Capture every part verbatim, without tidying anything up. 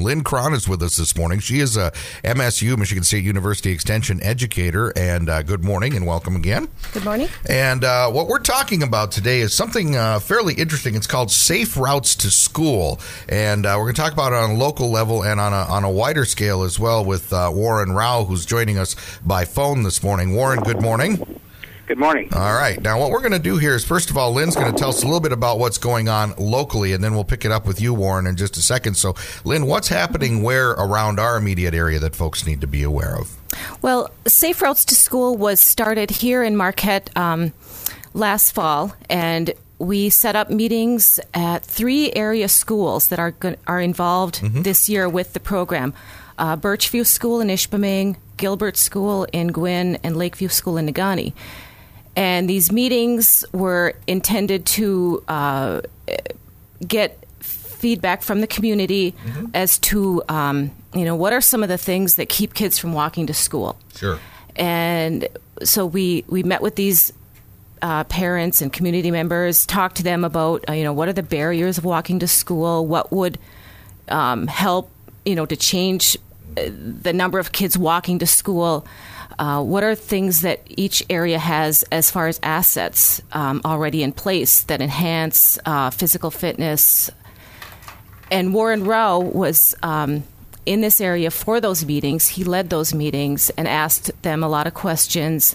Lynn Cron is with us this morning. She is a M S U, Michigan State University Extension educator. And uh, good morning and welcome again. Good morning. And uh, what we're talking about today is something uh, fairly interesting. It's called Safe Routes to School. And uh, we're going to talk about it on a local level and on a, on a wider scale as well with uh, Warren Rao, who's joining us by phone this morning. Warren, good morning. Good morning. All right. Now, what we're going to do here is, first of all, Lynn's going to tell us a little bit about what's going on locally, and then we'll pick it up with you, Warren, in just a second. So, Lynn, what's happening where around our immediate area that folks need to be aware of? Well, Safe Routes to School was started here in Marquette um, last fall, and we set up meetings at three area schools that are go- are involved mm-hmm. this year with the program. Uh, Birchview School in Ishpeming, Gilbert School in Gwinn, and Lakeview School in Negaunee. And these meetings were intended to uh, get feedback from the community mm-hmm. as to, um, you know, what are some of the things that keep kids from walking to school. Sure. And so we, we met with these uh, parents and community members, talked to them about, uh, you know, what are the barriers of walking to school, what would um, help, you know, to change the number of kids walking to school. Uh, what are things that each area has as far as assets um, already in place that enhance uh, physical fitness? And Warren Rao was um, in this area for those meetings. He led those meetings and asked them a lot of questions,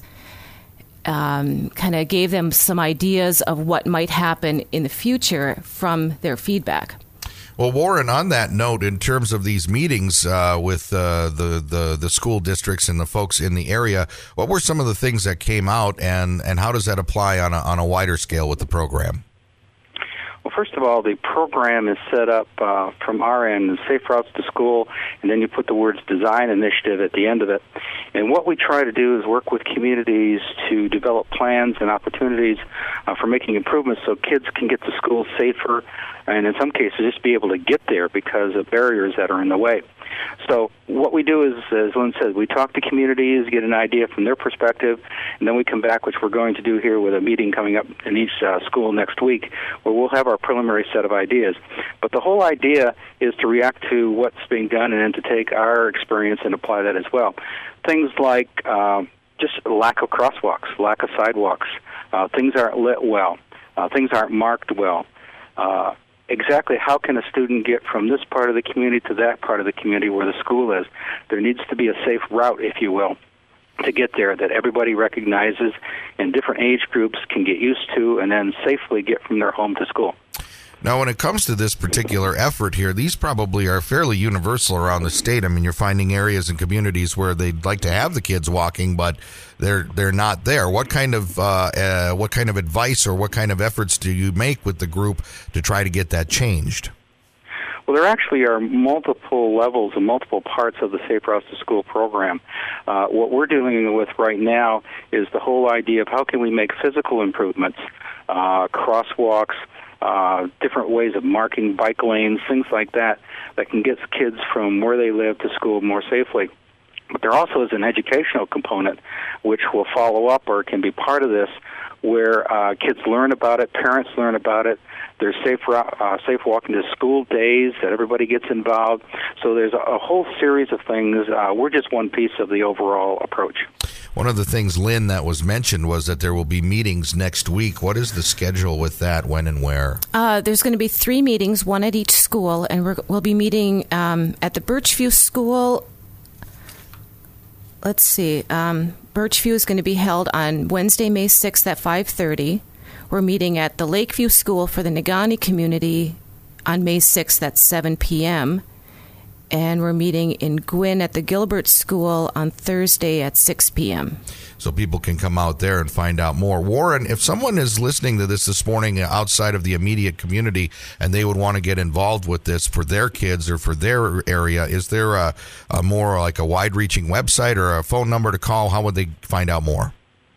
um, kind of gave them some ideas of what might happen in the future from their feedback. Well, Warren, on that note, in terms of these meetings uh, with uh, the, the the school districts and the folks in the area, what were some of the things that came out, and, and how does that apply on a, on a wider scale with the program? Well, first of all, the program is set up uh, from our end, Safe Routes to School, and then you put the words Design Initiative at the end of it. And what we try to do is work with communities to develop plans and opportunities uh, for making improvements so kids can get to school safer, and in some cases just be able to get there because of barriers that are in the way. So what we do is, as Lynn said, we talk to communities, get an idea from their perspective, and then we come back, which we're going to do here with a meeting coming up in each uh, school next week, where we'll have our preliminary set of ideas. But the whole idea is to react to what's being done and then to take our experience and apply that as well. Things like uh, just lack of crosswalks, lack of sidewalks, uh, things aren't lit well, uh, things aren't marked well. Uh, Exactly how can a student get from this part of the community to that part of the community where the school is? There needs to be a safe route, if you will, to get there that everybody recognizes and different age groups can get used to and then safely get from their home to school. Now, when it comes to this particular effort here, these probably are fairly universal around the state. I mean, you're finding areas and communities where they'd like to have the kids walking, but they're they're not there. What kind of uh, uh, what kind of advice or what kind of efforts do you make with the group to try to get that changed? Well, there actually are multiple levels and multiple parts of the Safe Routes to School program. Uh, what we're dealing with right now is the whole idea of how can we make physical improvements, uh, crosswalks, Uh, different ways of marking bike lanes, things like that, that can get kids from where they live to school more safely. But there also is an educational component which will follow up or can be part of this, where uh, kids learn about it, parents learn about it. There's safe uh, safe walking to school days that everybody gets involved. So there's a, a whole series of things. Uh, we're just one piece of the overall approach. One of the things, Lynn, that was mentioned was that there will be meetings next week. What is the schedule with that, when and where? Uh, there's going to be three meetings, one at each school, and we're, we'll be meeting um, at the Birchview School. Let's see. Um, Birchview is going to be held on Wednesday, May sixth at five thirty. We're meeting at the Lakeview School for the Negaunee community on May sixth at seven p.m., and we're meeting in Gwinn at the Gilbert School on Thursday at six p.m. So people can come out there and find out more. Warren, if someone is listening to this this morning outside of the immediate community and they would want to get involved with this for their kids or for their area, is there a, a more like a wide-reaching website or a phone number to call? How would they find out more?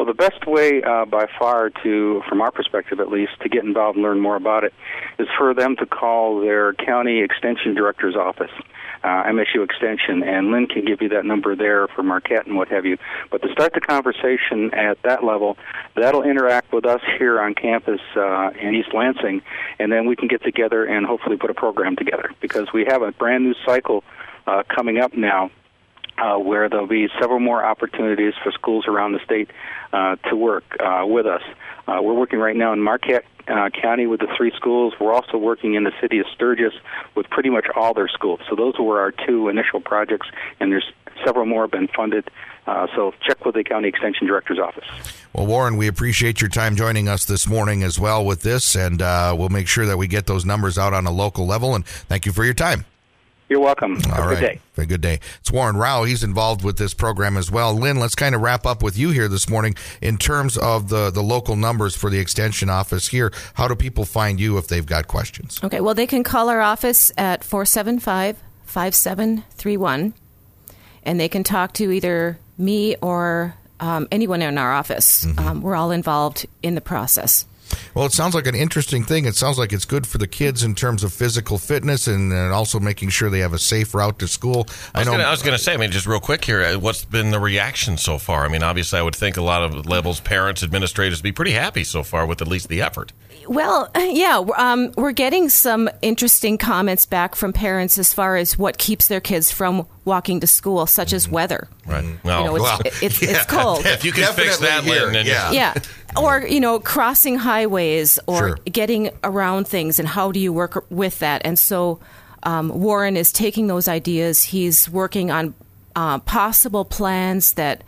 Well, the best way uh, by far to, from our perspective at least, to get involved and learn more about it is for them to call their county extension director's office, uh, M S U Extension, and Lynn can give you that number there for Marquette and what have you. But to start the conversation at that level, that'll interact with us here on campus uh, in East Lansing, and then we can get together and hopefully put a program together, because we have a brand new cycle uh, coming up now uh, where there'll be several more opportunities for schools around the state uh, to work uh, with us. Uh, we're working right now in Marquette uh, County with the three schools. We're also working in the city of Sturgis with pretty much all their schools. So those were our two initial projects, and there's several more have been funded. Uh, so check with the County Extension Director's office. Well, Warren, we appreciate your time joining us this morning as well with this, and uh, we'll make sure that we get those numbers out on a local level, and thank you for your time. You're welcome. Have All a right. good day. Have a good day. It's Warren Rao. He's involved with this program as well. Lynn, let's kind of wrap up with you here this morning in terms of the, the local numbers for the Extension office here. How do people find you if they've got questions? Okay, well, they can call our office at four seven five, five seven three one, and they can talk to either me or um, anyone in our office. Mm-hmm. Um, we're all involved in the process. Well, it sounds like an interesting thing. It sounds like it's good for the kids in terms of physical fitness and, and also making sure they have a safe route to school. I, I know. Gonna, I was going to say, I mean, just real quick here, what's been the reaction so far? I mean, obviously, I would think a lot of levels, parents, administrators, be pretty happy so far with at least the effort. Well, yeah, um, we're getting some interesting comments back from parents as far as what keeps their kids from walking to school, such mm-hmm. as weather. Right. Well, you know, it's, well, it's, yeah, it's cold. If you can fix that, Lynn, then yeah. yeah. Or, you know, crossing highways or Sure. getting around things, and how do you work with that? And so um, Warren is taking those ideas. He's working on uh, possible plans that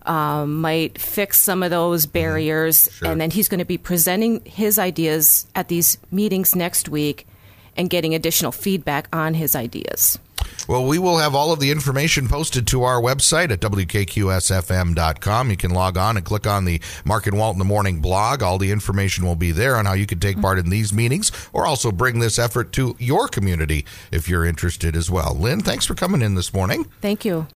um, might fix some of those barriers. Sure. And then he's going to be presenting his ideas at these meetings next week and getting additional feedback on his ideas. Well, we will have all of the information posted to our website at W K Q S F M dot com. You can log on and click on the Mark and Walt in the Morning blog. All the information will be there on how you can take part in these meetings or also bring this effort to your community if you're interested as well. Lynn, thanks for coming in this morning. Thank you.